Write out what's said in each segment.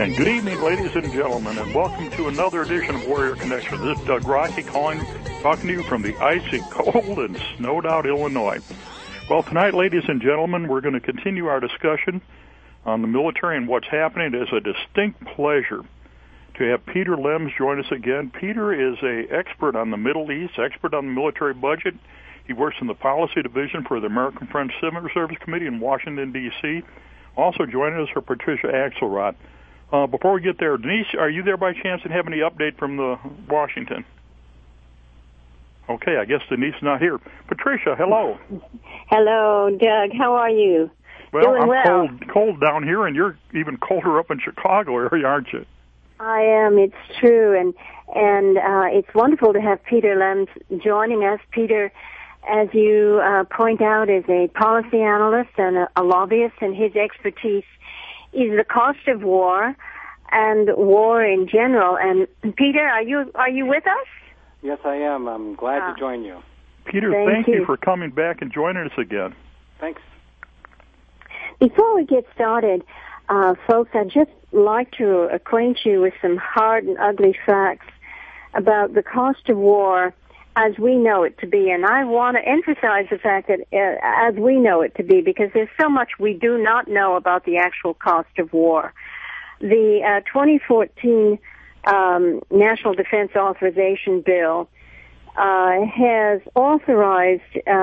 And good evening, ladies and gentlemen, and welcome to another edition of Warrior Connection. This is Doug Rocky talking to you from the icy, cold, and snowed-out Illinois. Well, tonight, ladies and gentlemen, we're going to continue our discussion on the military and what's happening. It is a distinct pleasure to have Peter Lems join us again. Peter is an expert on the Middle East, expert on the military budget. He works in the policy division for the American French Civil Service Committee in Washington, D.C. Also joining us are Patricia Axelrod. Before we get there, Denise, are you there by chance and have any update from the Washington? Okay, I guess Denise is not here. Patricia, hello. Hello, Doug. How are you? Well, Doing I'm well. cold down here, and you're even colder up in Chicago area, aren't you? I am. It's true, and it's wonderful to have Peter Lems joining us. Peter, as you point out, is a policy analyst and a lobbyist, and his expertise is the cost of war and war in general. And Peter, are you with us? Yes, I am. I'm glad to join you. Peter, thank you for coming back and joining us again. Thanks. Before we get started, folks, I'd just like to acquaint you with some hard and ugly facts about the cost of war as we know it to be. And I want to emphasize the fact that as we know it to be, because there's so much we do not know about the actual cost of war. The 2014 National Defense Authorization Bill has authorized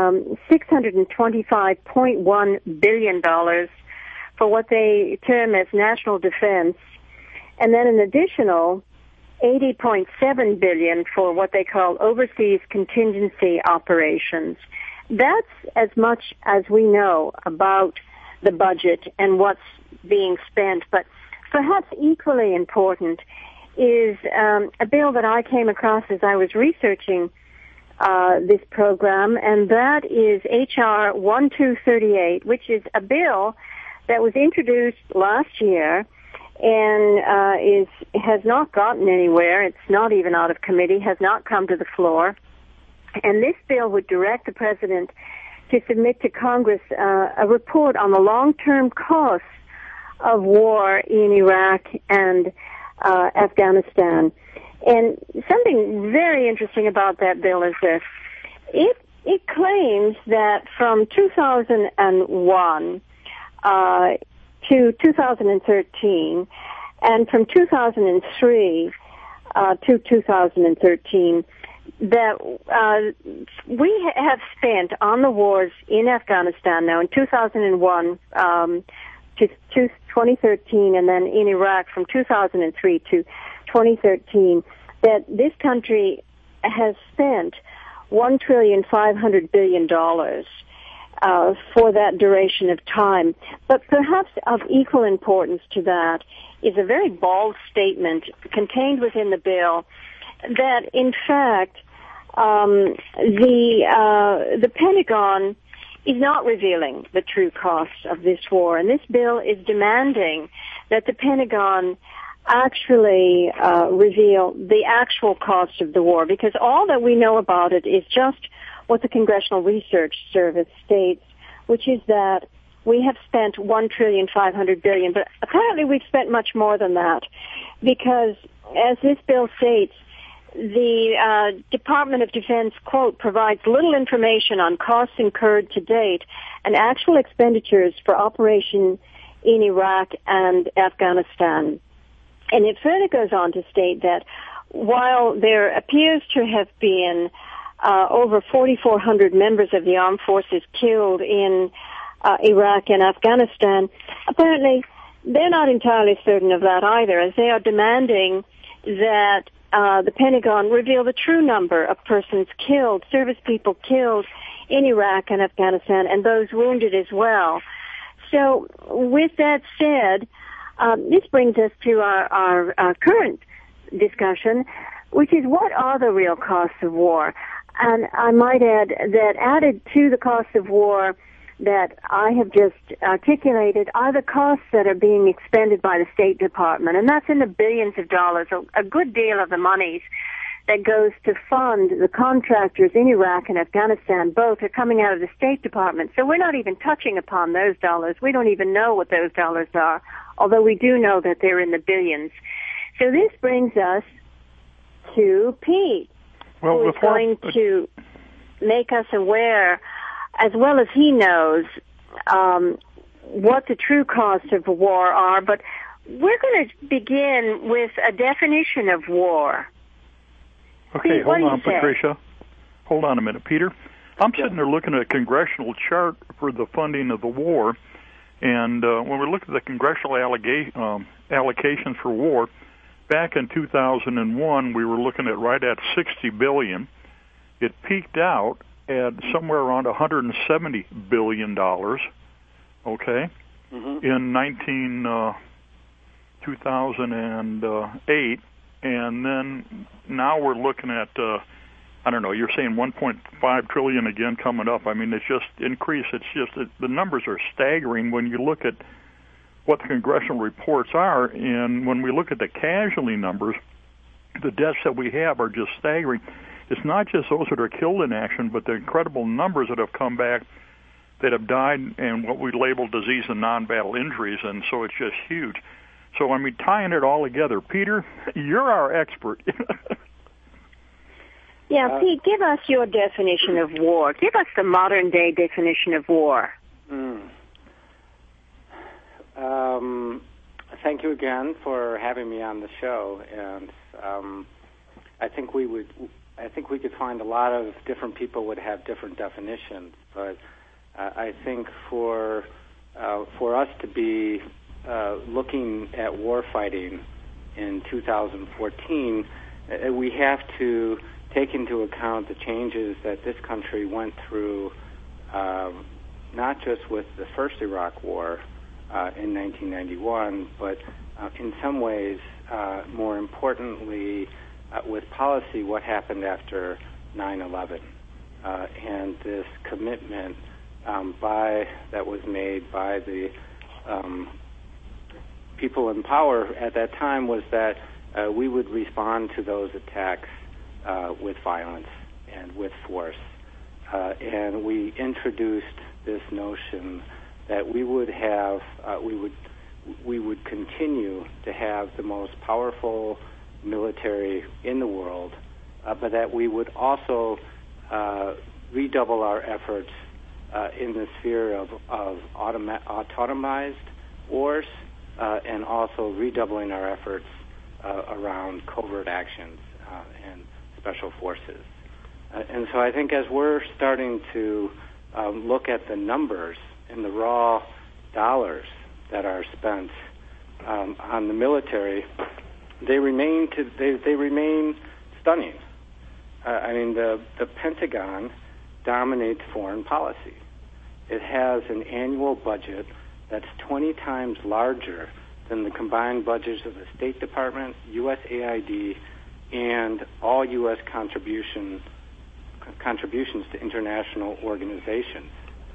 $625.1 billion for what they term as national defense, and then an additional $80.7 billion for what they call overseas contingency operations. That's as much as we know about the budget and what's being spent. But perhaps equally important is a bill that I came across as I was researching this program, and that is H.R. 1238, which is a bill that was introduced last year and has not gotten anywhere. It's not even out of committee, has not come to the floor. And this bill would direct the president to submit to Congress a report on the long-term costs of war in Iraq and Afghanistan. And something very interesting about that bill is this. It claims that from 2001 to 2013, and from 2003 to 2013, that we have spent on the wars in Afghanistan now in 2001 to 2013, and then in Iraq from 2003 to 2013, that this country has spent $1.5 trillion for that duration of time. But perhaps of equal importance to that is a very bold statement contained within the bill that, in fact, the Pentagon is not revealing the true costs of this war. And this bill is demanding that the Pentagon actually reveal the actual cost of the war, because all that we know about it is just what the Congressional Research Service states, which is that we have spent $1.5 trillion, but apparently we've spent much more than that, because as this bill states, the Department of Defense, quote, provides little information on costs incurred to date and actual expenditures for operation in Iraq and Afghanistan. And it further goes on to state that while there appears to have been over 4,400 members of the armed forces killed in Iraq and Afghanistan, apparently they're not entirely certain of that either, as they are demanding that the Pentagon reveal the true number of persons killed, service people killed in Iraq and Afghanistan, and those wounded as well. So with that said, this brings us to our current discussion, which is what are the real costs of war? And I might add that added to the cost of war that I have just articulated are the costs that are being expended by the State Department, and that's in the billions of dollars. A good deal of the monies that goes to fund the contractors in Iraq and Afghanistan both are coming out of the State Department. So we're not even touching upon those dollars. We don't even know what those dollars are. although we do know that they're in the billions. So this brings us to Pete, who is going to make us aware, as well as he knows, what the true costs of war are. But we're going to begin with a definition of war. Okay, Pete, hold on, Patricia. Hold on a minute, Peter. I'm sitting there looking at a congressional chart for the funding of the war, and when we look at the congressional allocations for war, back in 2001, we were looking at right at $60 billion. It peaked out at somewhere around $170 billion, okay, in 2008, and then now we're looking at, I don't know, you're saying 1.5 trillion again coming up. I mean, it's just increased. It's just the numbers are staggering when you look at what the congressional reports are, and when we look at the casualty numbers, the deaths that we have are just staggering. It's not just those that are killed in action, but the incredible numbers that have come back that have died and what we label disease and non-battle injuries, and so it's just huge. So, I mean, tying it all together, Peter, you're our expert. Yeah, Pete, give us your definition of war. Give us the modern-day definition of war. Thank you again for having me on the show, and I think we could find a lot of different people would have different definitions, but I think for us to be looking at war fighting in 2014, we have to take into account the changes that this country went through, not just with the first Iraq War in 1991, but in some ways, more importantly, with policy, what happened after 9/11, and this commitment that was made by the people in power at that time was that we would respond to those attacks with violence and with force, and we introduced this notion that we would have, we would continue to have the most powerful military in the world, but that we would also redouble our efforts in the sphere of autonomized wars, and also redoubling our efforts around covert actions and special forces. And so I think as we're starting to look at the numbers and the raw dollars that are spent on the military, they remain stunning. I mean, the Pentagon dominates foreign policy. It has an annual budget that's 20 times larger than the combined budgets of the State Department, USAID, and all U.S. contributions to international organizations.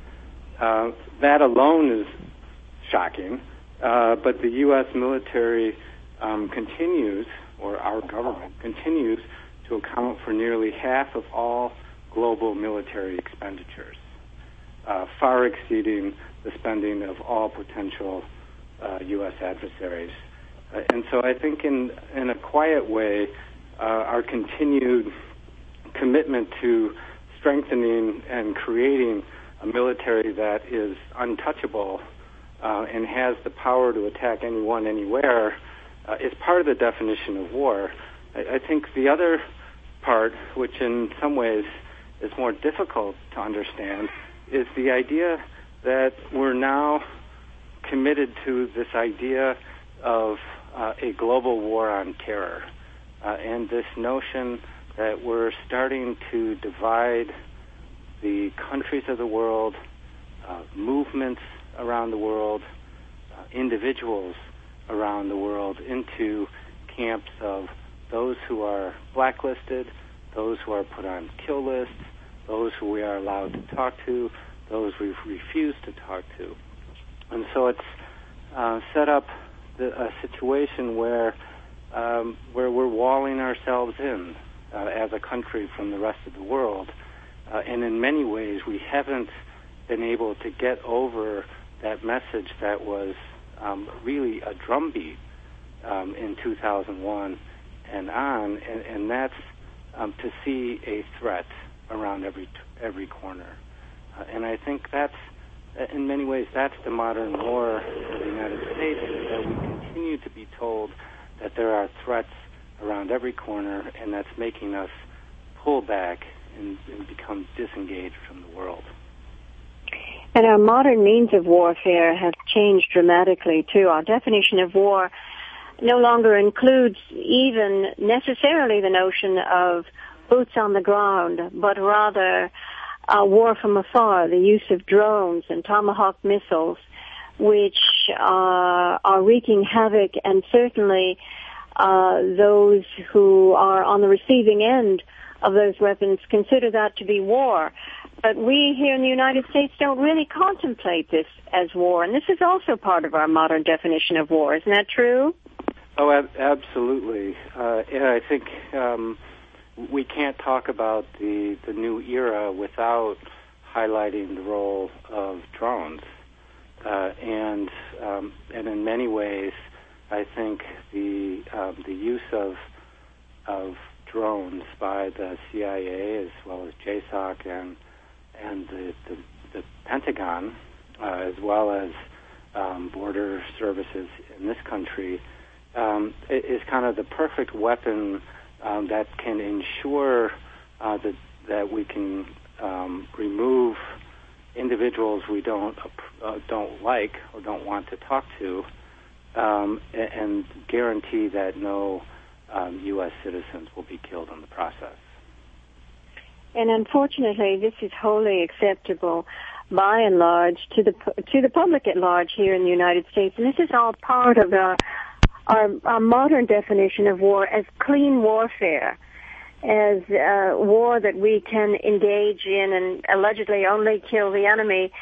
That alone is shocking, but the U.S. military continues, or our government continues, to account for nearly half of all global military expenditures, far exceeding the spending of all potential U.S. adversaries. And so I think in a quiet way, our continued commitment to strengthening and creating a military that is untouchable and has the power to attack anyone, anywhere, is part of the definition of war. I think the other part, which in some ways is more difficult to understand, is the idea that we're now committed to this idea of a global war on terror, and this notion that we're starting to divide the countries of the world, movements around the world, individuals around the world into camps of those who are blacklisted, those who are put on kill lists, those who we are allowed to talk to, those we've refused to talk to. And so it's set up a situation where we're walling ourselves in as a country from the rest of the world. And in many ways, we haven't been able to get over that message that was really a drumbeat in 2001 and on, and that's to see a threat around every corner. And I think that's, in many ways, that's the modern war of the United States, is that we continue to be told that there are threats around every corner, and that's making us pull back and become disengaged from the world. And our modern means of warfare have changed dramatically, too. Our definition of war no longer includes even necessarily the notion of boots on the ground, but rather war from afar, the use of drones and Tomahawk missiles, which are wreaking havoc, and certainly those who are on the receiving end of those weapons consider that to be war. But we here in the United States don't really contemplate this as war, and this is also part of our modern definition of war. Isn't that true? Oh, absolutely. And I think we can't talk about the new era without highlighting the role of drones. And in many ways, I think the use of drones by the CIA as well as JSOC and the Pentagon, as well as border services in this country, is kind of the perfect weapon that can ensure that we can remove individuals we don't like or don't want to talk to, and guarantee that no U.S. citizens will be killed in the process. And unfortunately, this is wholly acceptable, by and large, to the public at large here in the United States. And this is all part of our modern definition of war as clean warfare, as war that we can engage in and allegedly only kill the enemy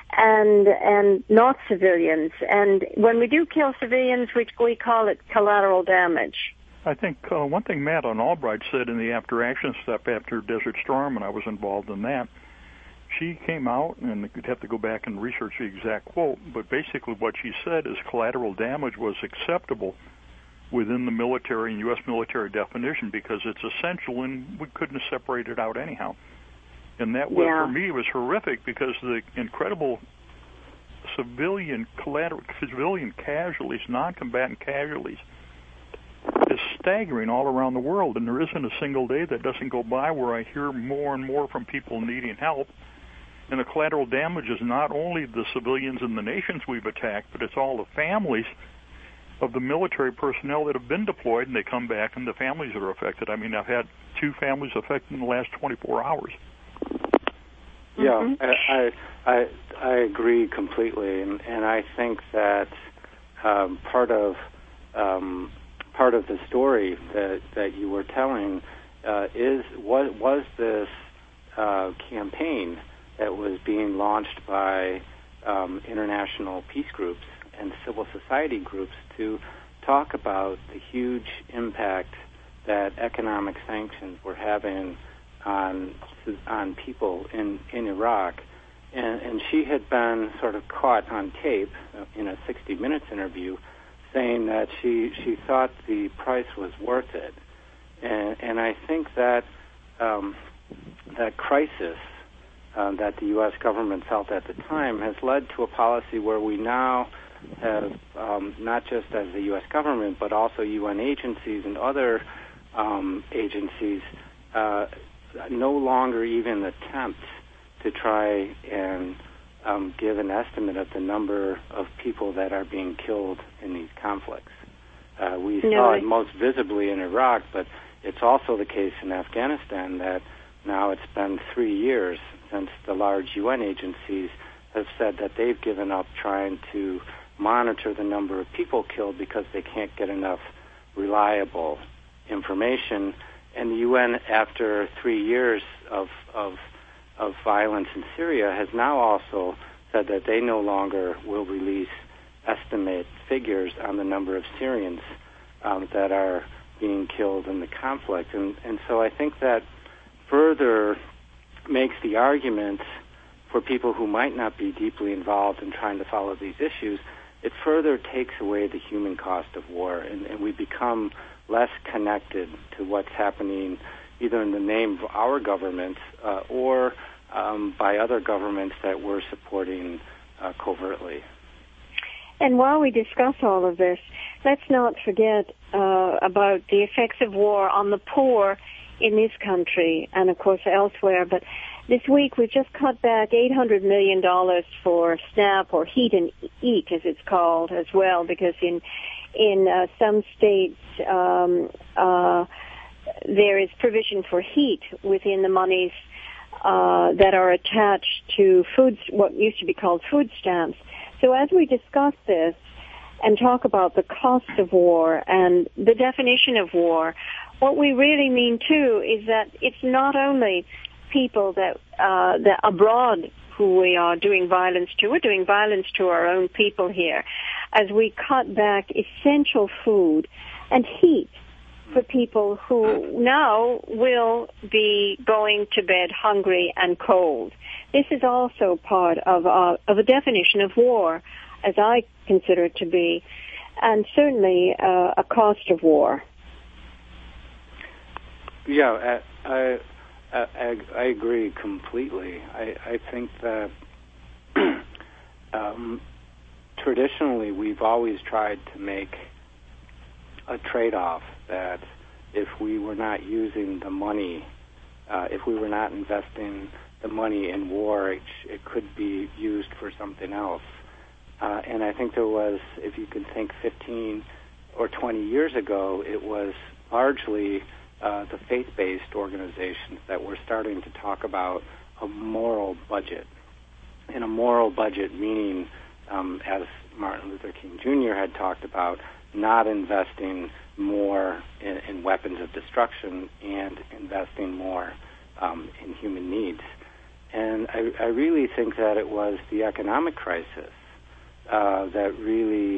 and not civilians. And when we do kill civilians, we call it collateral damage. I think one thing Madeleine Albright said in the after-action stuff after Desert Storm, and I was involved in that, she came out, and you'd have to go back and research the exact quote, but basically what she said is collateral damage was acceptable within the military and U.S. military definition because it's essential, and we couldn't have separated it out anyhow. And that was, for me, was horrific because the incredible civilian casualties, non-combatant casualties, is staggering all around the world, and there isn't a single day that doesn't go by where I hear more and more from people needing help. And the collateral damage is not only the civilians and the nations we've attacked, but it's all the families of the military personnel that have been deployed, and they come back, and the families that are affected. I mean, I've had 2 families affected in the last 24 hours. Yeah, I agree completely, and I think that part of the story that you were telling was this campaign that was being launched by international peace groups and civil society groups to talk about the huge impact that economic sanctions were having on people in Iraq. And she had been sort of caught on tape in a 60 Minutes interview saying that she thought the price was worth it. And I think that that crisis that the U.S. government felt at the time has led to a policy where we now have, not just as the U.S. government, but also UN agencies and other agencies no longer even attempt to try and give an estimate of the number of people that are being killed in these conflicts. We saw it most visibly in Iraq, but it's also the case in Afghanistan that now it's been 3 years since the large UN agencies have said that they've given up trying to monitor the number of people killed because they can't get enough reliable information. And the UN, after 3 years of violence in Syria, has now also said that they no longer will release estimate figures on the number of Syrians that are being killed in the conflict. And so I think that further makes the argument for people who might not be deeply involved in trying to follow these issues, it further takes away the human cost of war, and we become less connected to what's happening either in the name of our government or by other governments that we're supporting covertly. And while we discuss all of this, let's not forget about the effects of war on the poor in this country and, of course, elsewhere. But this week we've just cut back $800 million for SNAP, or Heat and Eat, as it's called, as well, because in some states there is provision for heat within the monies that are attached to foods, what used to be called food stamps. So as we discuss this and talk about the cost of war and the definition of war, what we really mean too is that it's not only people that abroad who we are doing violence to. We're doing violence to our own people here as we cut back essential food and heat for people who now will be going to bed hungry and cold. This is also part of a definition of war, as I consider it to be, and certainly a cost of war. Yeah, I agree completely. I think that traditionally we've always tried to make a trade-off that if we were not using the money, if we were not investing the money in war, it could be used for something else. And I think there was, if you can think 15 or 20 years ago, it was largely the faith-based organizations that were starting to talk about a moral budget. And a moral budget meaning, as Martin Luther King Jr. had talked about, not investing more in weapons of destruction and investing more in human needs. And I really think that it was the economic crisis that really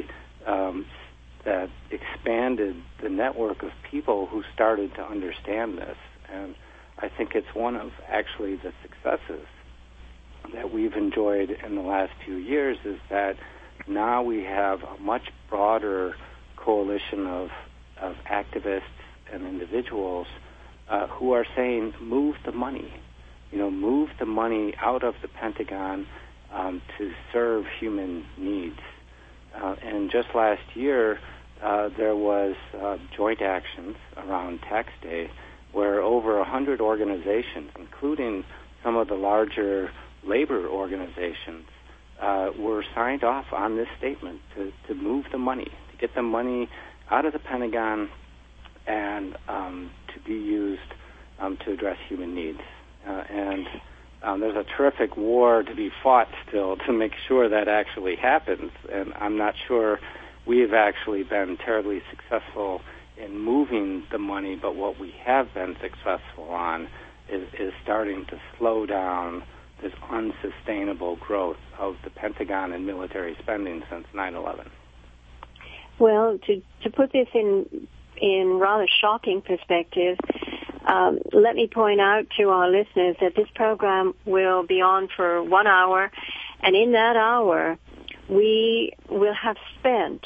that expanded the network of people who started to understand this. And I think it's one of actually the successes that we've enjoyed in the last few years is that now we have a much broader coalition of activists and individuals who are saying, move the money. Move the money out of the Pentagon to serve human needs. And just last year, there was joint actions around Tax Day where over 100 organizations, including some of the larger labor organizations, were signed off on this statement to move the money, to get the money out of the Pentagon and to be used to address human needs. And there's a terrific war to be fought still to make sure that actually happens. And I'm not sure we've actually been terribly successful in moving the money, but what we have been successful on is starting to slow down this unsustainable growth of the Pentagon and military spending since 9/11. Well, to put this in rather shocking perspective, let me point out to our listeners that this program will be on for 1 hour, and in that hour, we will have spent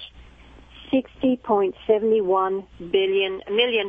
$60.71 million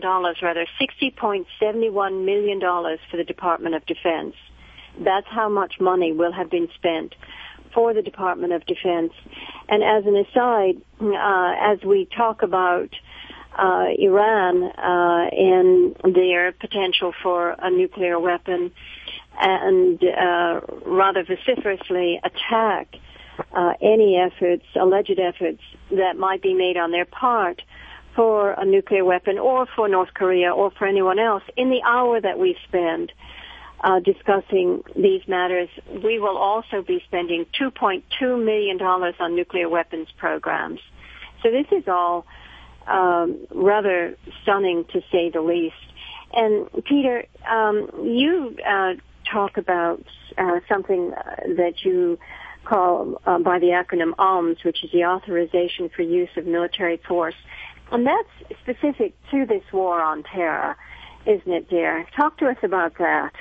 for the Department of Defense. That's how much money will have been spent for the Department of Defense. And as an aside, as we talk about Iran and their potential for a nuclear weapon and rather vociferously attack any efforts, alleged efforts that might be made on their part for a nuclear weapon or for North Korea or for anyone else, in the hour that we spend discussing these matters, we will also be spending $2.2 million on nuclear weapons programs. So this is all rather stunning, to say the least. And Peter, you talk about something that you call by the acronym ARMS, which is the Authorization for Use of Military Force. And that's specific to this war on terror, isn't it, dear? Talk to us about that.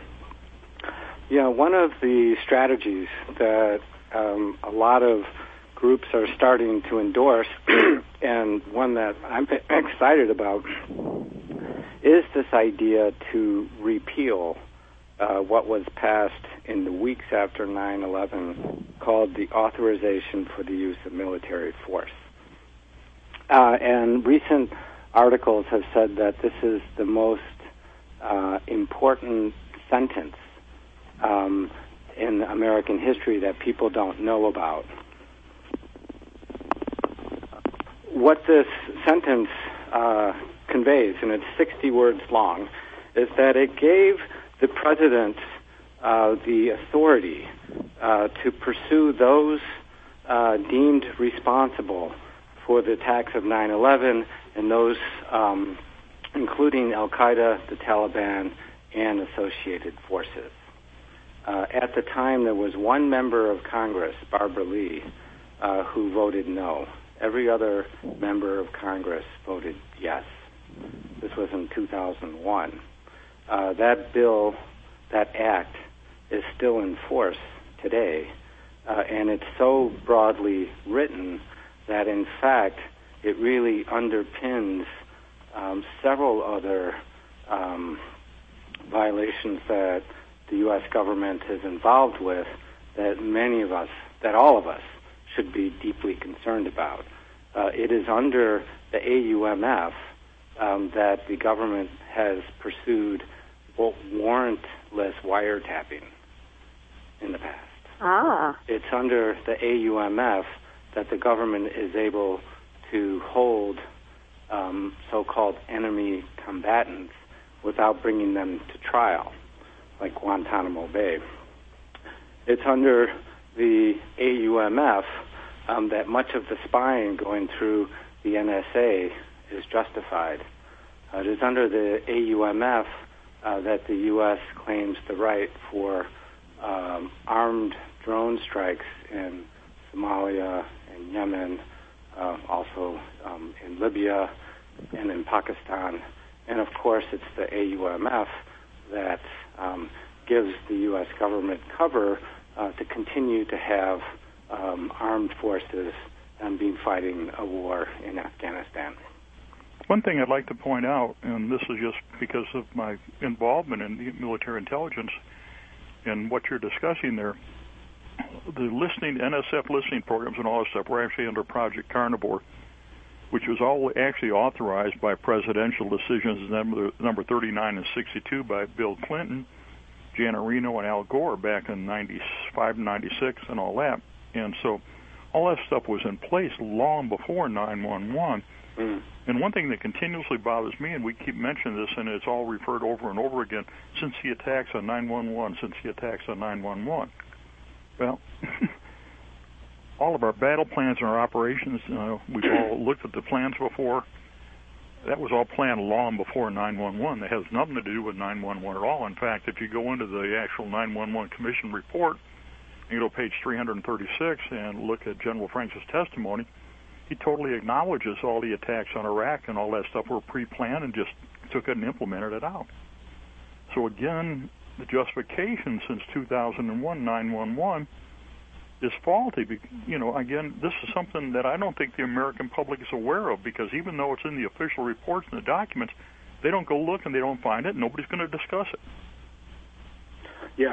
Yeah, one of the strategies that a lot of groups are starting to endorse, and one that I'm excited about, is this idea to repeal what was passed in the weeks after 9/11 called the Authorization for the Use of Military Force. And recent articles have said that this is the most important sentence in American history that people don't know about. What this sentence conveys, and it's 60 words long, is that it gave the president the authority to pursue those deemed responsible for the attacks of 9/11 and those including Al-Qaeda, the Taliban, and associated forces. At the time, there was one member of Congress, Barbara Lee, who voted no. Every other member of Congress voted yes. This was in 2001. That bill, that act, is still in force today, and it's so broadly written that, in fact, it really underpins several other violations that the U.S. government is involved with that many of us, that all of us, should be deeply concerned about. It is under the AUMF that the government has pursued warrantless wiretapping in the past. It's under the AUMF that the government is able to hold so-called enemy combatants without bringing them to trial, like Guantanamo Bay. It's under the AUMF that much of the spying going through the NSA is justified. It is under the AUMF that the U.S. claims the right for armed drone strikes in Somalia and Yemen, also in Libya and in Pakistan. And, of course, it's the AUMF that gives the U.S. government cover to continue to have armed forces being fighting a war in Afghanistan. One thing I'd like to point out, and this is just because of my involvement in military intelligence and what you're discussing there, the NSF listening programs and all this stuff were actually under Project Carnivore, which was all actually authorized by presidential decisions number 39 and 62 by Bill Clinton, Janet Reno, and Al Gore back in 95 and 96 and all that. And so all that stuff was in place long before 9/11. And one thing that continuously bothers me, and we keep mentioning this, and it's all referred over and over again, since the attacks on 9/11, since the attacks on 9/11. Well, all of our battle plans and our operations, we've all looked at the plans before. That was all planned long before 9/11. That has nothing to do with 9/11 at all. In fact, if you go into the actual 9/11 Commission report, you go to page 336 and look at General Franks' testimony, he totally acknowledges all the attacks on Iraq and all that stuff were pre-planned and just took it and implemented it out. So again, the justification since 2001, 9/11, is faulty. Again, this is something that I don't think the American public is aware of, because even though it's in the official reports and the documents, they don't go look and they don't find it, and nobody's going to discuss it. Yeah.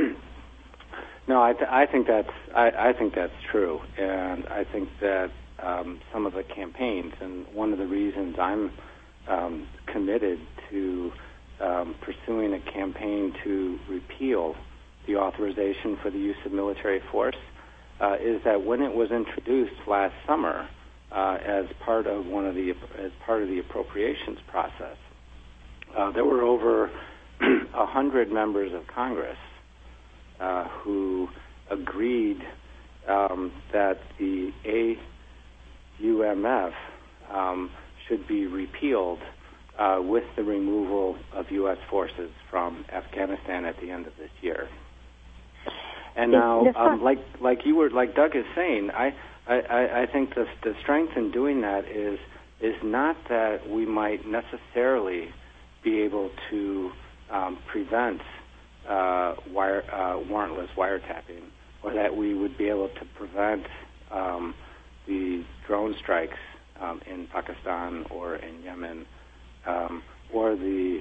No, I think that's true, and I think that some of the campaigns, and one of the reasons I'm committed to pursuing a campaign to repeal the authorization for the use of military force, is that when it was introduced last summer as part of the appropriations process, there were over 100 members of Congress who agreed that the AUMF should be repealed with the removal of U.S. forces from Afghanistan at the end of this year. And now, like Doug is saying, I think the strength in doing that is not that we might necessarily be able to prevent warrantless wiretapping, or that we would be able to prevent the drone strikes in Pakistan or in Yemen, or the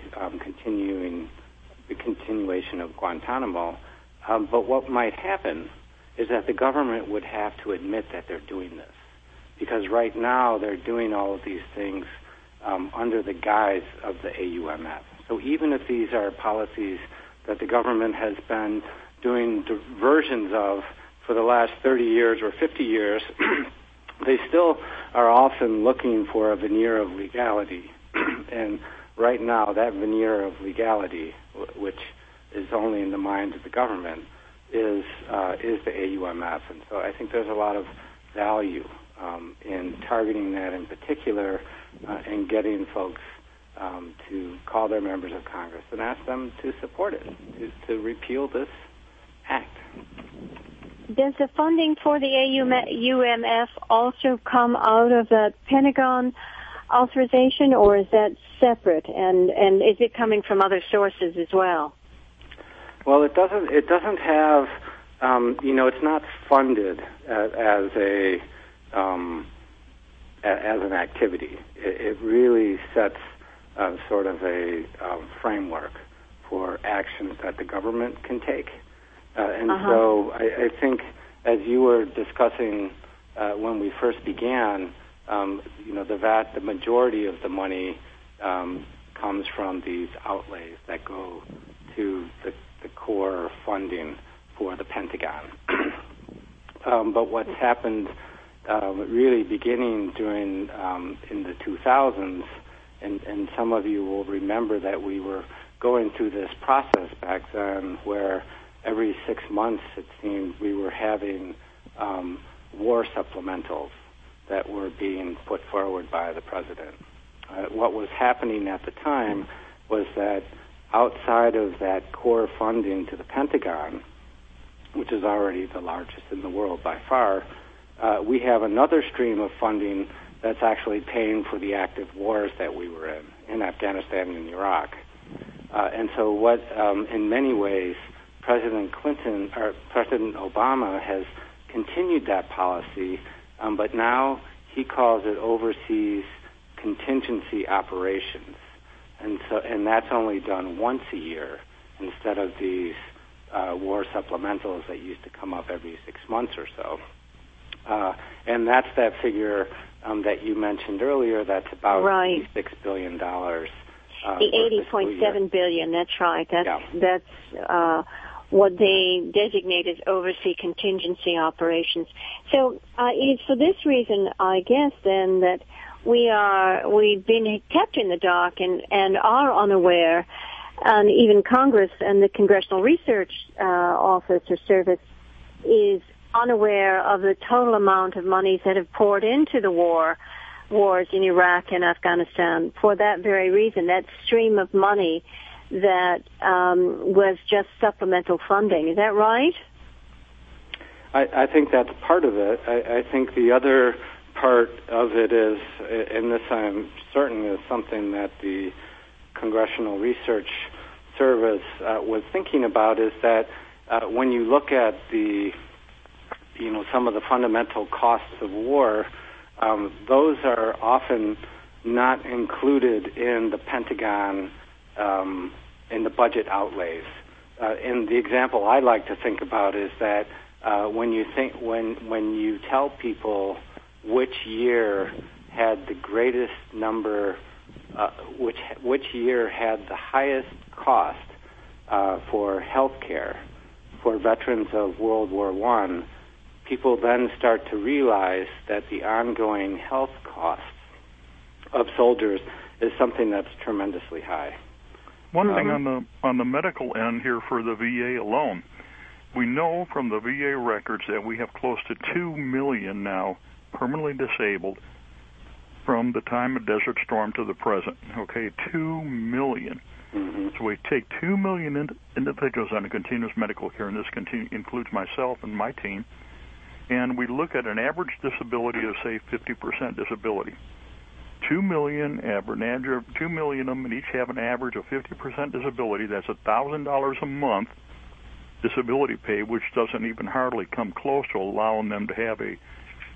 continuation of Guantanamo. But what might happen is that the government would have to admit that they're doing this, because right now they're doing all of these things under the guise of the AUMF. So even if these are policies that the government has been doing versions of for the last 30 years or 50 years, they still are often looking for a veneer of legality. And right now, that veneer of legality, which is only in the mind of the government, is the AUMF. And so I think there's a lot of value in targeting that in particular, and getting folks to call their members of Congress and ask them to support it, to repeal this act. Does the funding for the AUMF also come out of the Pentagon authorization, or is that separate? And is it coming from other sources as well? Well, it doesn't have. It's not funded as an activity. It really sets sort of a framework for actions that the government can take. So I think, as you were discussing when we first began, the majority of the money comes from these outlays that go to the core funding for the Pentagon. But what's happened really beginning during in the 2000s, and some of you will remember that we were going through this process back then where every 6 months, it seemed, we were having war supplementals that were being put forward by the president. What was happening at the time was that outside of that core funding to the Pentagon, which is already the largest in the world by far, we have another stream of funding that's actually paying for the active wars that we were in Afghanistan and Iraq. And so what, in many ways, President Obama has continued that policy, but now he calls it overseas contingency operations, and that's only done once a year instead of these war supplementals that used to come up every 6 months or so. And that's that figure that you mentioned earlier. That's about $86 billion. The $80.7 billion. That's right. That's what they designate as overseas contingency operations. So it's for this reason, I guess, then, that we've been kept in the dark and are unaware, and even Congress and the Congressional Research Office or Service is unaware of the total amount of monies that have poured into the wars in Iraq and Afghanistan for that very reason, that stream of money that was just supplemental funding. Is that right? I think that's part of it. I think the other part of it is, and this I'm certain is something that the Congressional Research Service was thinking about, is that when you look at some of the fundamental costs of war, those are often not included in the Pentagon in the budget outlays. And the example I like to think about is that when you tell people which year had the greatest number, which year had the highest cost for health care for veterans of World War I, people then start to realize that the ongoing health costs of soldiers is something that's tremendously high. One thing on the medical end here for the VA alone, we know from the VA records that we have close to 2 million now permanently disabled from the time of Desert Storm to the present. Okay, 2 million. Mm-hmm. So we take 2 million individuals on a continuous medical care, and this includes myself and my team, and we look at an average disability of, say, 50% disability. 2 million of them, and each have an average of 50% disability. That's $1,000 a month disability pay, which doesn't even hardly come close to allowing them to have a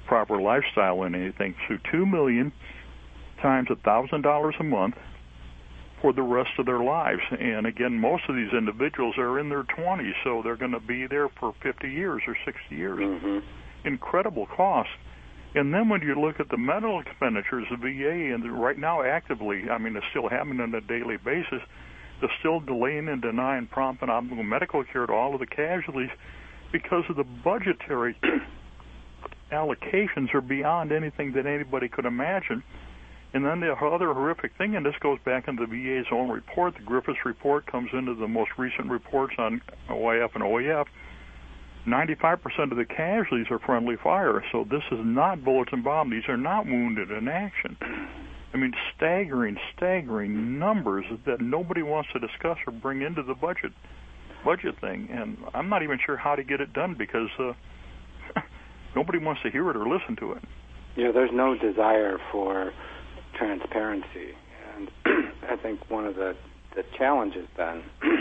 proper lifestyle and anything. So $2 million times $1,000 a month for the rest of their lives. And again, most of these individuals are in their 20s, so they're going to be there for 50 years or 60 years. Mm-hmm. Incredible cost. And then when you look at the medical expenditures, the VA, and right now actively, I mean, it's still happening on a daily basis, they're still delaying and denying prompt and optimal medical care to all of the casualties because of the budgetary allocations are beyond anything that anybody could imagine. And then the other horrific thing, and this goes back into the VA's own report, the Griffiths report comes into the most recent reports on OIF and OEF, 95% of the casualties are friendly fire. So this is not bullets and bombs. These are not wounded in action. I mean, staggering numbers that nobody wants to discuss or bring into the budget thing. And I'm not even sure how to get it done because nobody wants to hear it or listen to it. There's no desire for transparency. And I think one of the challenges then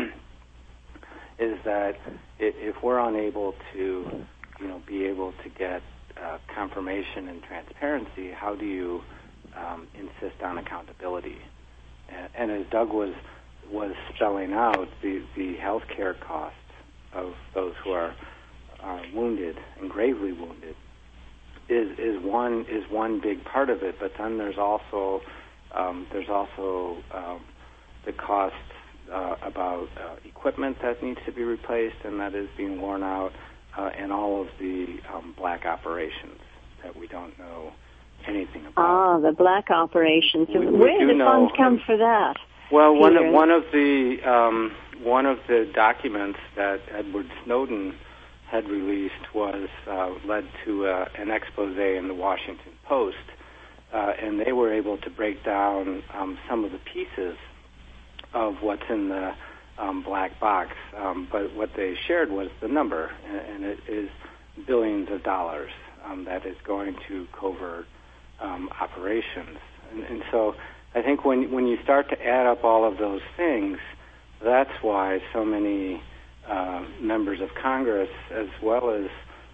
is that if we're unable to, be able to get confirmation and transparency, how do you insist on accountability? And as Doug was spelling out, the health care costs of those who are wounded and gravely wounded is one big part of it. But then there's also the costs about equipment that needs to be replaced and that is being worn out, and all of the black operations that we don't know anything about. Ah, the black operations. Where do the funds come for that? Well, one of the documents that Edward Snowden had released was led to an expose in the Washington Post, and they were able to break down some of the pieces of what's in the black box, but what they shared was the number, and it is billions of dollars that is going to covert operations. And so I think when you start to add up all of those things, that's why so many members of Congress, as well as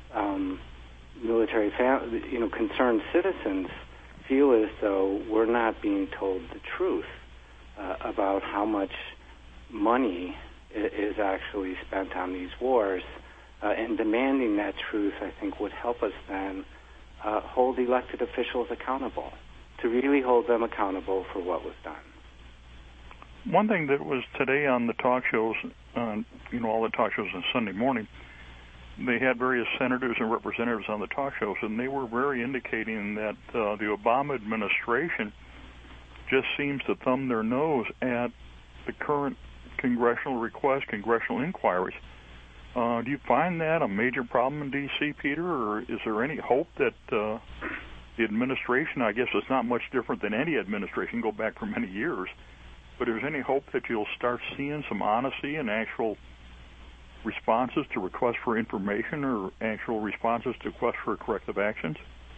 concerned citizens, feel as though we're not being told the truth about how much money is actually spent on these wars, and demanding that truth, I think, would help us then hold elected officials accountable, to really hold them accountable for what was done. One thing that was today on the talk shows, all the talk shows on Sunday morning, they had various senators and representatives on the talk shows, and they were very indicating that the Obama administration just seems to thumb their nose at the current congressional requests, congressional inquiries. Do you find that a major problem in D.C., Peter, or is there any hope that the administration, I guess it's not much different than any administration, go back for many years, but is there any hope that you'll start seeing some honesty and actual responses to requests for information or actual responses to requests for corrective actions?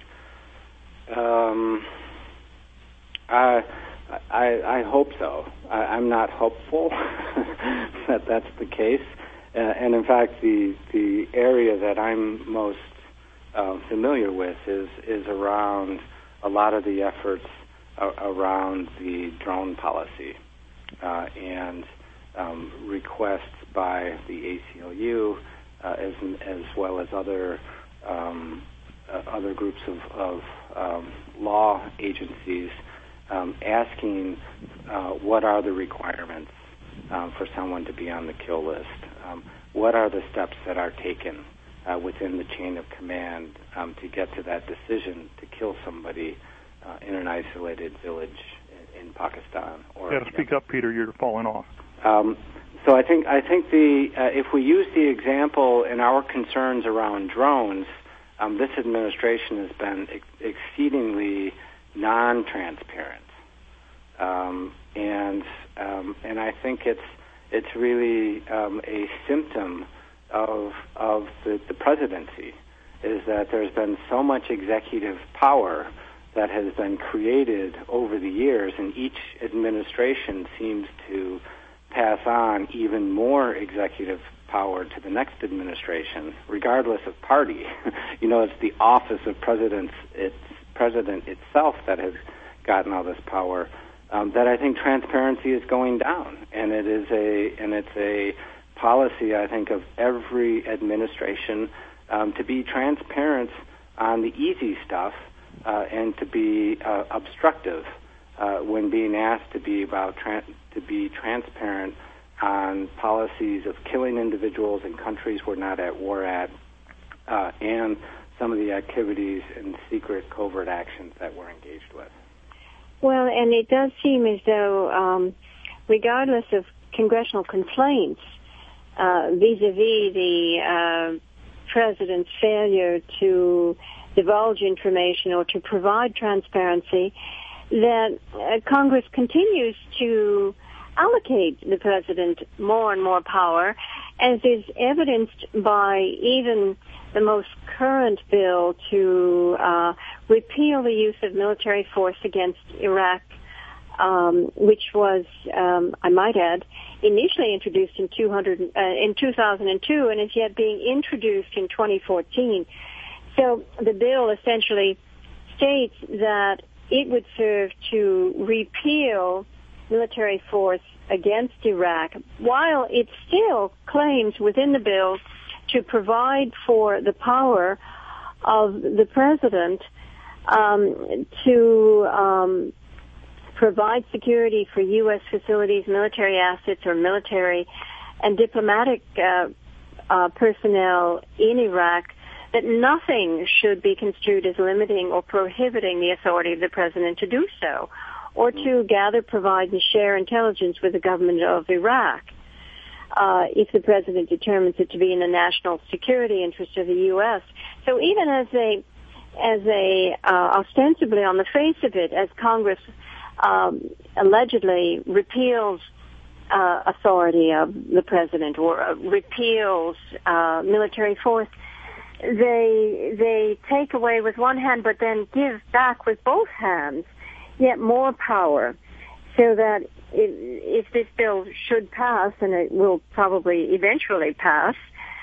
I hope so. I'm not hopeful that that's the case. And in fact, the area that I'm most familiar with is around a lot of the efforts around the drone policy and requests by the ACLU as well as other groups of law agencies asking what are the requirements for someone to be on the kill list. What are the steps that are taken within the chain of command to get to that decision to kill somebody in an isolated village in Pakistan? Speak up, Peter. You're falling off. So I think if we use the example in our concerns around drones, this administration has been exceedingly non-transparent, and I think it's really a symptom of the presidency, is that there's been so much executive power that has been created over the years, and each administration seems to pass on even more executive power to the next administration, regardless of party. It's the office of president itself that has gotten all this power. That I think transparency is going down, and it's a policy, I think, of every administration to be transparent on the easy stuff and to be obstructive when being asked to be transparent on policies of killing individuals in countries we're not at war at, and some of the activities and secret covert actions that we're engaged with. Well, and it does seem as though, regardless of congressional complaints vis-a-vis the president's failure to divulge information or to provide transparency, that Congress continues to allocate the president more and more power, as is evidenced by even the most current bill to repeal the use of military force against Iraq, which was, I might add, initially introduced in 2002 and is yet being introduced in 2014. So the bill essentially states that it would serve to repeal military force against Iraq, while it still claims within the bill to provide for the power of the president to provide security for U.S. facilities, military assets, or military and diplomatic personnel in Iraq, that nothing should be construed as limiting or prohibiting the authority of the president to do so, or to gather, provide, and share intelligence with the government of Iraq if the president determines it to be in the national security interest of the U.S. So even as ostensibly on the face of it, as Congress allegedly repeals authority of the president or repeals military force, they take away with one hand but then give back with both hands yet more power, so that if this bill should pass, and it will probably eventually pass,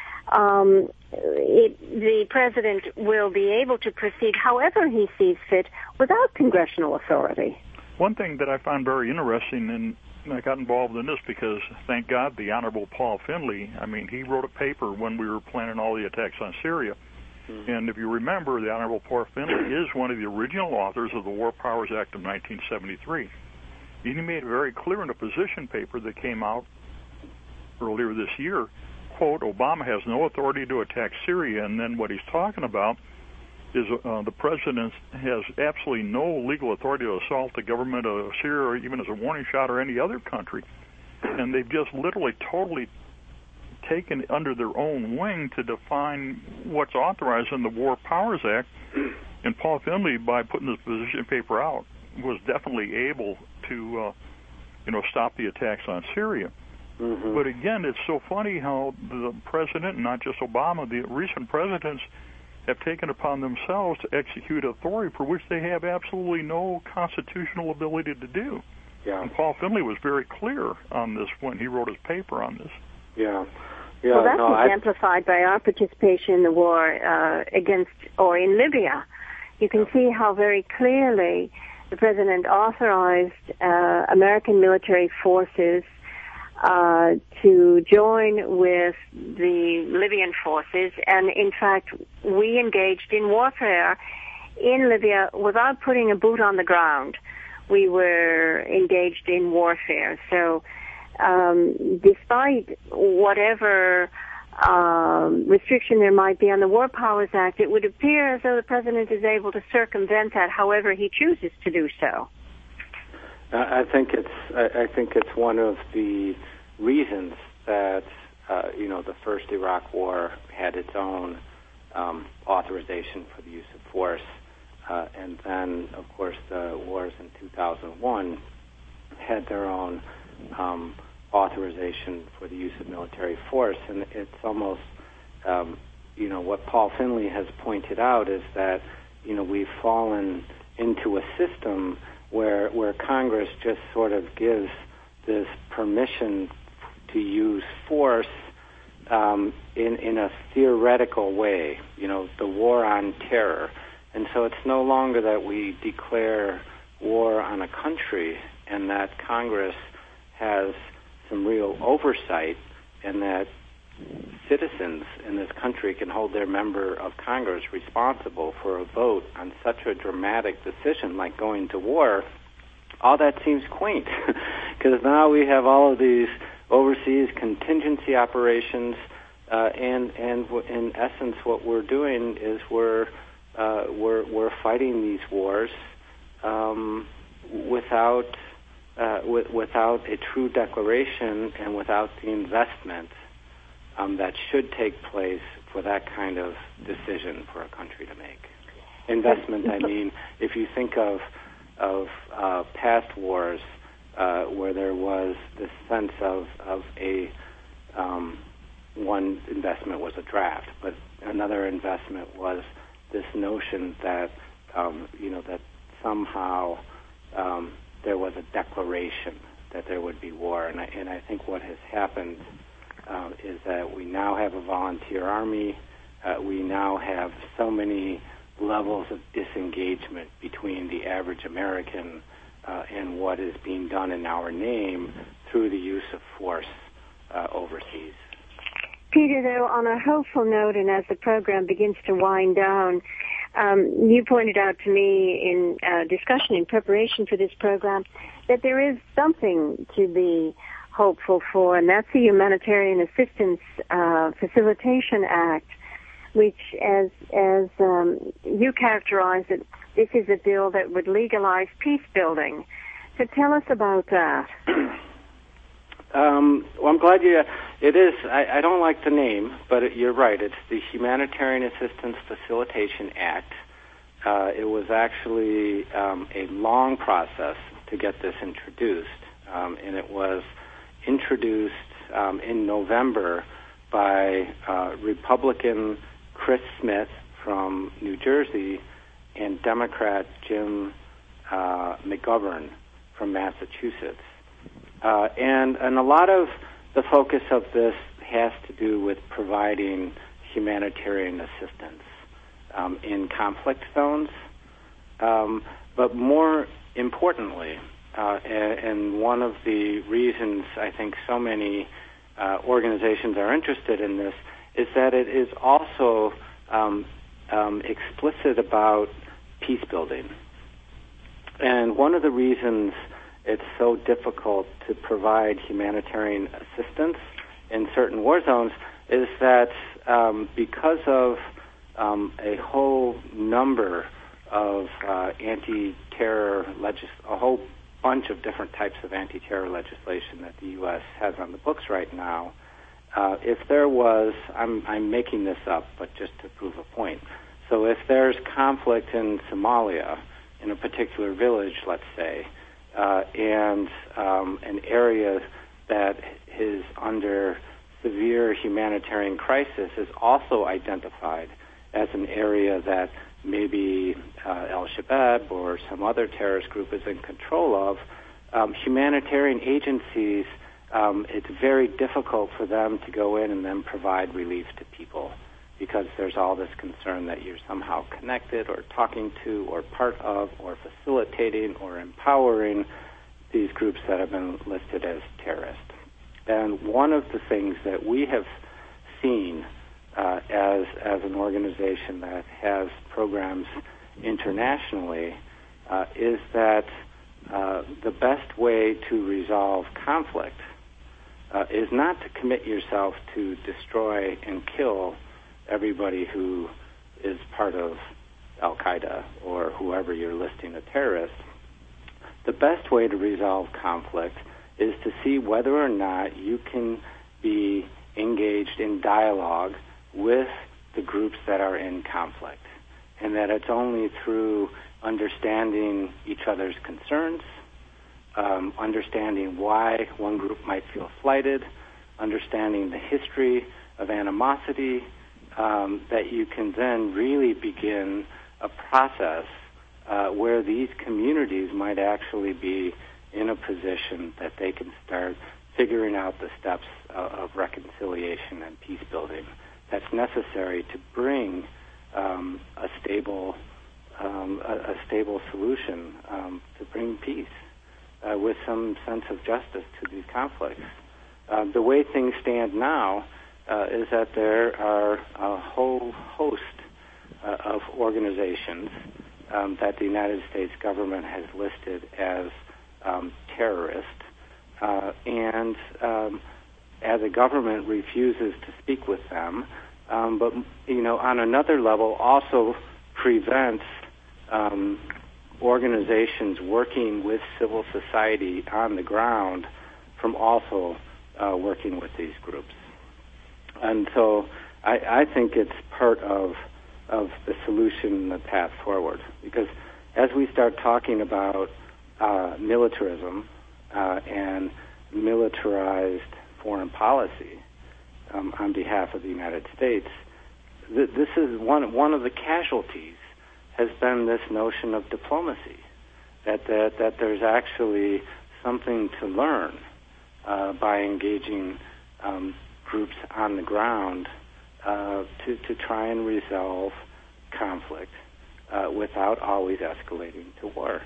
the president will be able to proceed however he sees fit without congressional authority. One thing that I find very interesting, and I got involved in this because, thank God, the Honorable Paul Finley, he wrote a paper when we were planning all the attacks on Syria. And if you remember, the Honorable Paul Finley is one of the original authors of the War Powers Act of 1973. He made it very clear in a position paper that came out earlier this year, quote, Obama has no authority to attack Syria, and then what he's talking about is the president has absolutely no legal authority to assault the government of Syria, or even as a warning shot, or any other country. And they've just literally totally taken under their own wing to define what's authorized in the War Powers Act. And Paul Finley, by putting this position paper out, was definitely able to stop the attacks on Syria. Mm-hmm. But again, it's so funny how the president, not just Obama, the recent presidents have taken upon themselves to execute authority for which they have absolutely no constitutional ability to do. Yeah. And Paul Finley was very clear on this when he wrote his paper on this. Yeah. Well, that's exemplified by our participation in the war in Libya. You can see how very clearly the president authorized American military forces to join with the Libyan forces, and in fact, we engaged in warfare in Libya without putting a boot on the ground. We were engaged in warfare. So despite whatever restriction there might be on the War Powers Act, it would appear as though the president is able to circumvent that however he chooses to do so. I think it's one of the reasons that the first Iraq War had its own authorization for the use of force, and then of course the wars in 2001 had their own authorization for the use of military force. And it's almost what Paul Finley has pointed out is that we've fallen into a system where Congress just sort of gives this permission to use force in a theoretical way, the war on terror. And so it's no longer that we declare war on a country and that Congress has some real oversight and that citizens in this country can hold their member of Congress responsible for a vote on such a dramatic decision like going to war. All that seems quaint because now we have all of these overseas contingency operations, and in essence, what we're doing is we're fighting these wars without a true declaration and without the investment that should take place for that kind of decision for a country to make. Investment, I mean, if you think of past wars where there was this sense of a one investment was a draft, but another investment was this notion that that somehow there was a declaration that there would be war, and I think what has happened is that we now have a volunteer army. We now have so many levels of disengagement between the average American and what is being done in our name through the use of force overseas. Peter, though, on a hopeful note, and as the program begins to wind down, you pointed out to me in discussion in preparation for this program that there is something to be hopeful for, and that's the Humanitarian Assistance Facilitation Act, which, as you characterize it, this is a bill that would legalize peace building. So tell us about that. Well, I'm glad it is. I don't like the name, but you're right. It's the Humanitarian Assistance Facilitation Act. It was actually a long process to get this introduced, and it was introduced in November by Republican Chris Smith from New Jersey and Democrat Jim McGovern from Massachusetts. And a lot of the focus of this has to do with providing humanitarian assistance in conflict zones. But more importantly, and one of the reasons I think so many organizations are interested in this is that it is also explicit about peace building. And one of the reasons it's so difficult to provide humanitarian assistance in certain war zones is that because of a whole number of anti-terror a whole bunch of different types of anti-terror legislation that the U.S. has on the books right now, if there was, I'm making this up, but just to prove a point. So if there's conflict in Somalia, in a particular village, let's say, and an area that is under severe humanitarian crisis is also identified as an area that maybe Al-Shabaab or some other terrorist group is in control of, humanitarian agencies, it's very difficult for them to go in and then provide relief to people because there's all this concern that you're somehow connected or talking to or part of or facilitating or empowering these groups that have been listed as terrorists. And one of the things that we have seen as an organization that has programs internationally is that the best way to resolve conflict is not to commit yourself to destroy and kill everybody who is part of Al-Qaeda or whoever you're listing a terrorist. The best way to resolve conflict is to see whether or not you can be engaged in dialogue with the groups that are in conflict, and that it's only through understanding each other's concerns, understanding why one group might feel slighted, understanding the history of animosity, that you can then really begin a process where these communities might actually be in a position that they can start figuring out the steps of reconciliation and peace building that's necessary to bring a stable solution, to bring peace with some sense of justice to these conflicts. The way things stand now is that there are a whole host of organizations that the United States government has listed as terrorist, and as a government refuses to speak with them, but on another level also prevents organizations working with civil society on the ground from also working with these groups. And so I think it's part of the solution and the path forward, because as we start talking about militarism and militarized foreign policy on behalf of the United States, this is one of the casualties has been this notion of diplomacy, that there's actually something to learn by engaging groups on the ground to try and resolve conflict without always escalating to war.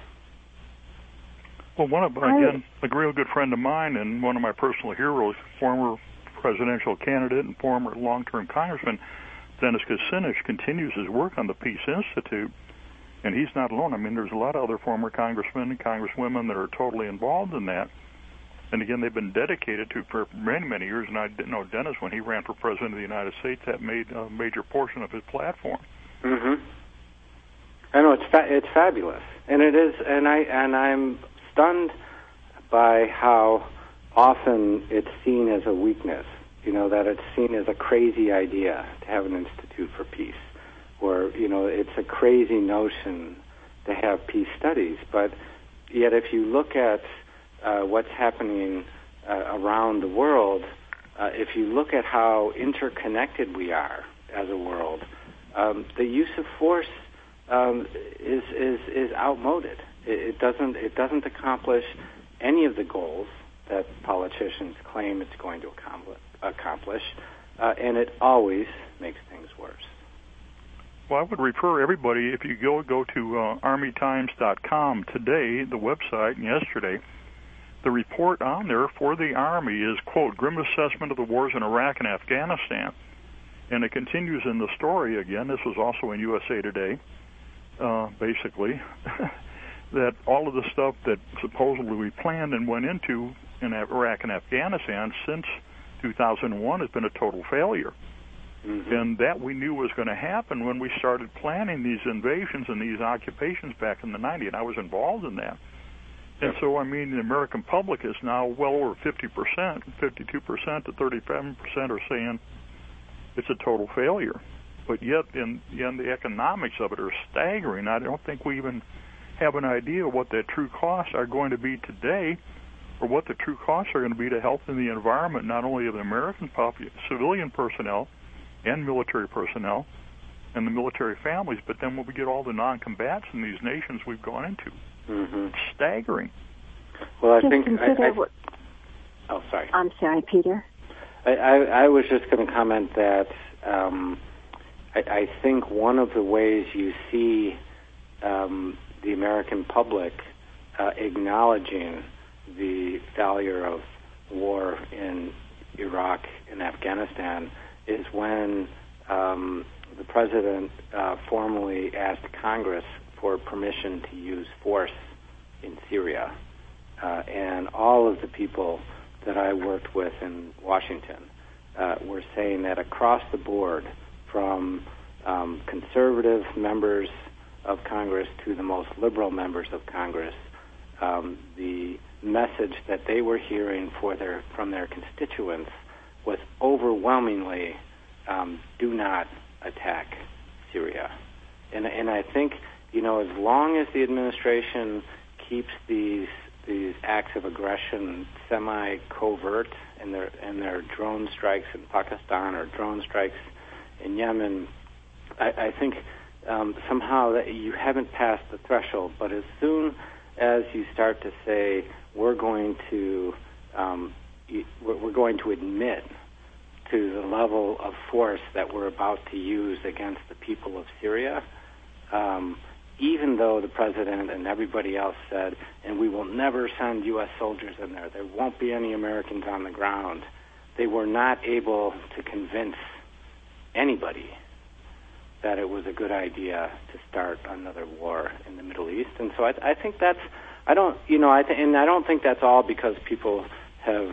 Well, a real good friend of mine and one of my personal heroes, former presidential candidate and former long-term congressman, Dennis Kucinich, continues his work on the Peace Institute, and he's not alone. I mean, there's a lot of other former congressmen and congresswomen that are totally involved in that. And again, they've been dedicated to for many, many years. And I didn't know Dennis, when he ran for president of the United States, that made a major portion of his platform. Mm-hmm. I know it's fabulous, and it is. And I'm stunned by how often it's seen as a weakness. That it's seen as a crazy idea to have an institute for peace, or it's a crazy notion to have peace studies. But yet, if you look at what's happening around the world, if you look at how interconnected we are as a world, the use of force is outmoded. It doesn't accomplish any of the goals that politicians claim it's going to accomplish, and it always makes things worse. Well, I would refer everybody, if you go to armytimes.com today, the website, and yesterday, the report on there for the Army is, quote, Grim Assessment of the Wars in Iraq and Afghanistan. And it continues in the story again. This was also in USA Today, basically, that all of the stuff that supposedly we planned and went into in Iraq and Afghanistan since 2001 has been a total failure. Mm-hmm. And that we knew was going to happen when we started planning these invasions and these occupations back in the 90s, and I was involved in that. And so, I mean, the American public is now well over 50%, 52% to 37% are saying it's a total failure. But yet, in the economics of it are staggering. I don't think we even have an idea what the true costs are going to be today, or what the true costs are going to be to health and the environment, not only of the American civilian personnel and military personnel and the military families, but then when we get all the non-combatants in these nations we've gone into. Mm-hmm. It's staggering. Well, I think... sorry. I'm sorry, Peter. I was just going to comment that I think one of the ways you see the American public acknowledging the failure of war in Iraq and Afghanistan is when the president formally asked Congress for permission to use force in Syria. And all of the people that I worked with in Washington were saying that across the board, from conservative members of Congress to the most liberal members of Congress, the message that they were hearing from their constituents was overwhelmingly, do not attack Syria. And I think, as long as the administration keeps these acts of aggression semi-covert in their drone strikes in Pakistan or drone strikes in Yemen, I think somehow that you haven't passed the threshold. But as soon as you start to say, we're going to we're going to admit to the level of force that we're about to use against the people of Syria, even though the president and everybody else said, and we will never send U.S. soldiers in there. There won't be any Americans on the ground. They were not able to convince anybody that it was a good idea to start another war in the Middle East. And so I think that's, I don't think that's all because people have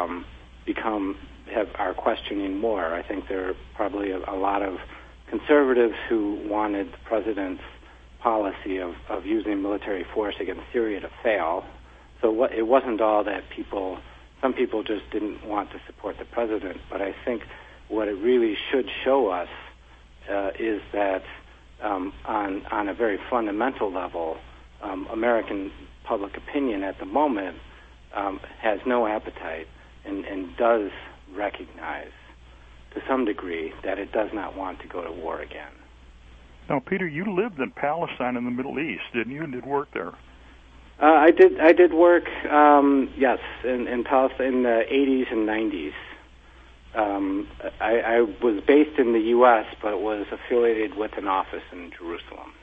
are questioning more. I think there are probably a lot of conservatives who wanted the president's policy of using military force against Syria to fail. So it wasn't all that some people just didn't want to support the president, but I think what it really should show us is that on a very fundamental level, American public opinion at the moment has no appetite and does recognize to some degree that it does not want to go to war again. Now, Peter, you lived in Palestine in the Middle East, didn't you? And did work there? I did work, yes, in Palestine in the 80s and 90s. I was based in the U.S., but was affiliated with an office in Jerusalem.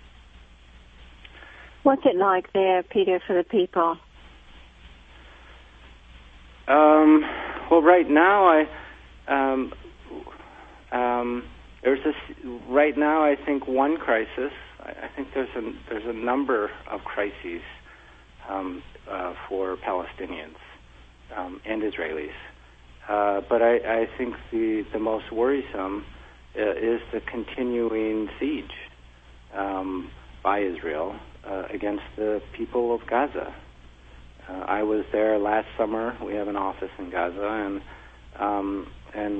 What's it like there, Peter, for the people? Well, right now, right now, I think one crisis. I think there's a number of crises for Palestinians and Israelis. But I think the most worrisome is the continuing siege by Israel against the people of Gaza. I was there last summer. We have an office in Gaza, and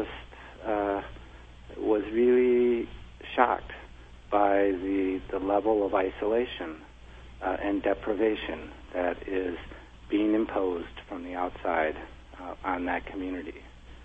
was really shocked by the level of isolation and deprivation that is being imposed from the outside on that community.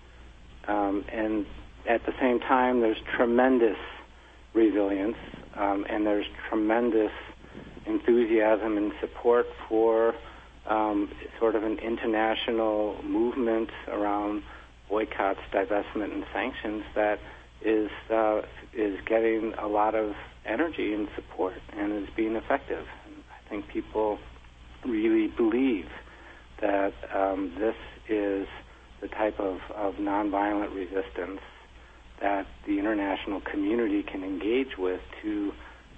And at the same time, there's tremendous resilience and there's tremendous enthusiasm and support for sort of an international movement around boycotts, divestment, and sanctions that is getting a lot of energy and support and is being effective. And I think people really believe that this is the type of nonviolent resistance that the international community can engage with to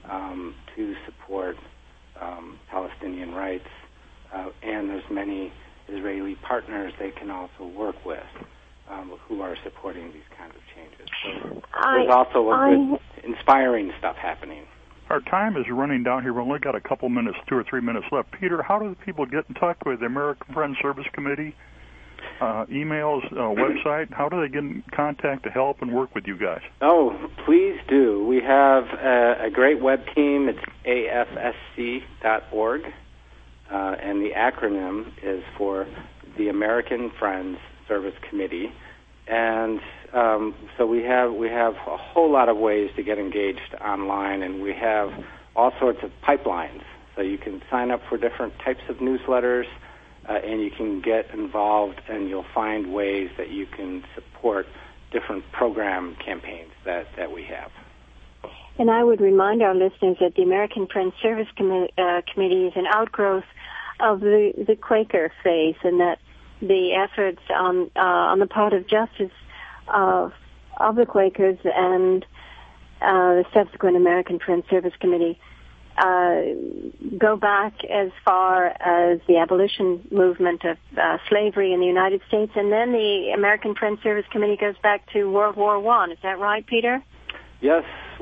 support Palestinian rights, and there's many Israeli partners they can also work with who are supporting these kinds of changes. So there's also good inspiring stuff happening. Our time is running down here. We've only got a couple minutes, 2 or 3 minutes left. Peter, how do the people get in touch with the American Friends Service Committee? Emails, website? How do they get in contact to help and work with you guys? Oh, please do. We have a great web team. It's afsc.org, and the acronym is for the American Friends Service Committee. And so we have a whole lot of ways to get engaged online, and we have all sorts of pipelines. So you can sign up for different types of newsletters, and you can get involved, and you'll find ways that you can support different program campaigns that we have. And I would remind our listeners that the American Friends Service Committee is an outgrowth of the Quaker faith, and that the efforts on the part of justice of the Quakers and the subsequent American Friends Service Committee go back as far as the abolition movement of slavery in the United States, and then the American Friends Service Committee goes back to World War I. Is that right, Peter? Yes,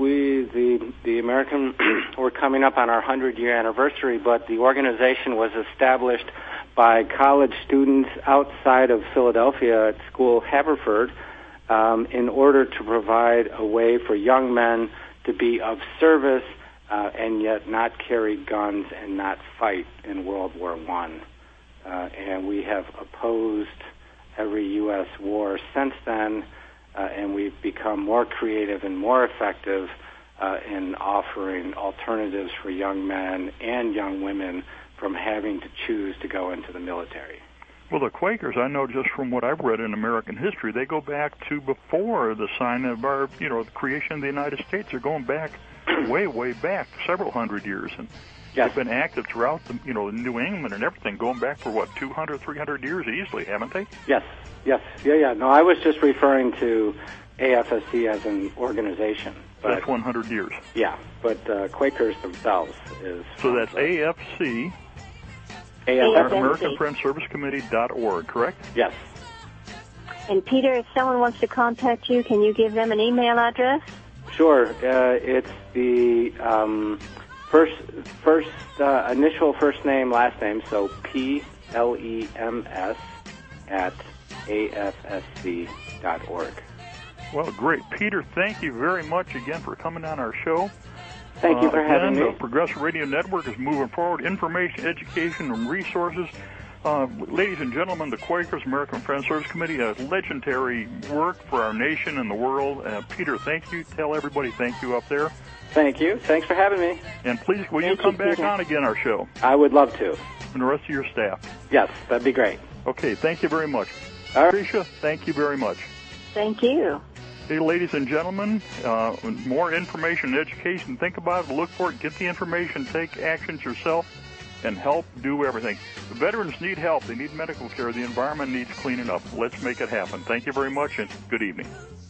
the American, we're coming up on our 100-year anniversary, but the organization was established by college students outside of Philadelphia at School Haverford in order to provide a way for young men to be of service and yet not carry guns and not fight in World War I. And we have opposed every U.S. war since then, and we've become more creative and more effective in offering alternatives for young men and young women from having to choose to go into the military. Well, the Quakers, I know just from what I've read in American history, they go back to before the sign of our, the creation of the United States. They're going back way, way back, several hundred years. And Yes. they've been active throughout the, New England and everything, going back for 200, 300 years easily, haven't they? Yes. Yeah. No, I was just referring to AFSC as an organization. But, that's 100 years. Yeah, but Quakers themselves is... So that's AFC, AFSC. AmericanFriendServiceCommittee.org, correct? Yes. And Peter, if someone wants to contact you, can you give them an email address? Sure. It's the first initial first name, last name, so PLEMS at AFSC.org. Well, great. Peter, thank you very much again for coming on our show. Thank you for having me. The Progressive Radio Network is moving forward. Information, education, and resources. Ladies and gentlemen, the Quakers American Friends Service Committee, a legendary work for our nation and the world. Peter, thank you. Tell everybody thank you up there. Thank you. Thanks for having me. And please, will you come back on again, our show? I would love to. And the rest of your staff. Yes, that'd be great. Okay, thank you very much. All right. Tricia, thank you very much. Thank you. Hey, ladies and gentlemen, more information and education. Think about it, look for it, get the information, take actions yourself, and help do everything. The veterans need help. They need medical care. The environment needs cleaning up. Let's make it happen. Thank you very much, and good evening.